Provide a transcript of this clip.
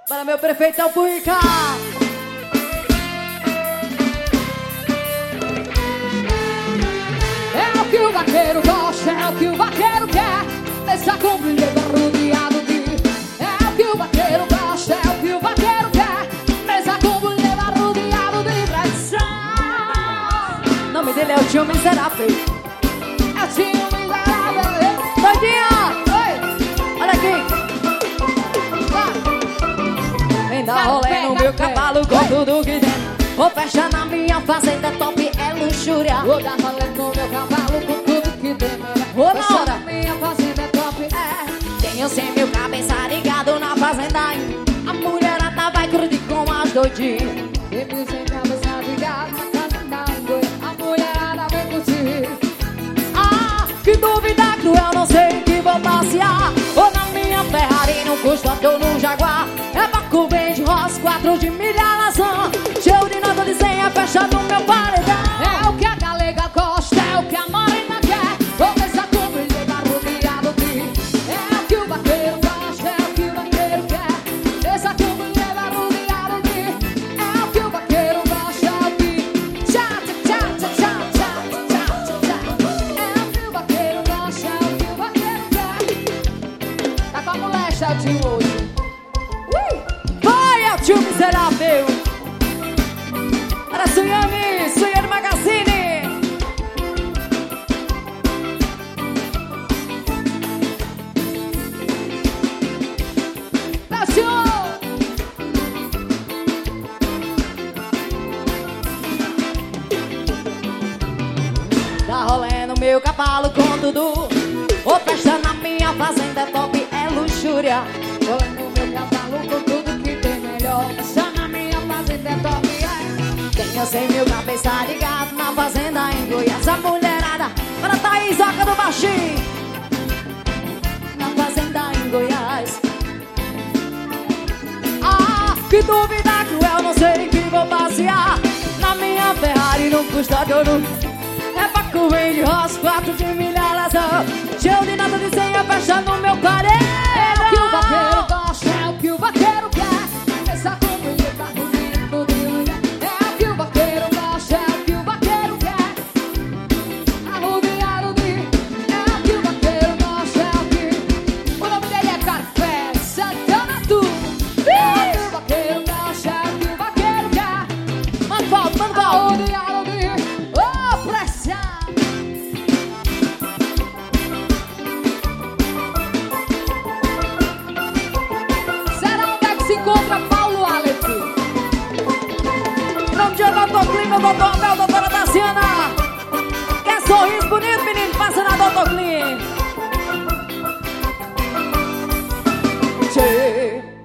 Para meu prefeitão Puica. É o que o vaqueiro gosta, é o que o vaqueiro quer. Deixa com brilho rodeado de. É o que o vaqueiro gosta, é o que o vaqueiro quer. Deixa com brilho rodeado de pressão. O nome dele é o Tio Miserável. É o Tio Miserável. Doidinha! Oi! Olha aqui! Vem dar rolê no meu cavalo com tudo que tem. Vou fechar na minha fazenda, top é luxúria. Vou dar rolê no meu cavalo com tudo que tem. Vou na Fechar hora. na minha fazenda é top, é. Tenho 100 mil cabeça ligado na fazenda. A mulherada vai curtir com as doidinhas. Tem mil sem cabeça ligada na fazenda em Goiás. A mulherada vem curtir. Ah, que dúvida cruel, não sei que vou passear. Ou na minha Ferrari, num Custódio ou num Jaguar. É Baco, vende roça, 4 de milharação. Cheio de nota de senha, fecha no meu paredão. É o que a galega gosta, é o que a morena quer. Vou deixar com brilho rodeado de. É o que o vaqueiro gosta, é o que o vaqueiro quer. Deixa com brilho rodeado de. É o que o vaqueiro gosta, é o que. Tchá, tchá, tchá, tchá, tchá, tchá, tchá, tchá. É o que o vaqueiro gosta, é o que o vaqueiro quer. Tá com a moléstia, o tio hoje. Vai, é o Tio Miserável. Para Suiane Magazine. Fechou! Tá rolando meu cavalo com tudo. Vou fechar na minha fazenda, top é luxúria. Rolê no meu cavalo com tudo que tem melhor. Só na minha fazenda é top, é. Tenho 100 mil cabeça ligado na fazenda em Goiás. A mulherada para Thaís Oca do Baixinho. Na fazenda em Goiás. Ah, que dúvida cruel, não sei que vou passear. Na minha Ferrari, no Custódio ou no... É Baco, vende roça, 4 de milharação. Cheio de nota de senha, fecha no meu paredão. É o que o vaqueiro gosta, é o que o vaqueiro quer. Essa comida tá bonito de olhar. É o que o vaqueiro gosta, é o que o vaqueiro quer. Arrodeado de. É o que o vaqueiro gosta, é o que. O nome dele é Carpé Santana Tu. É o que o vaqueiro gosta, é o que o vaqueiro quer. Manda volta, manda volta. Arrodeado de. Ô, pressão! Se encontra Paulo Aleph. Em nome de Doutor Clima, Doutor Mel, Doutora Daciana.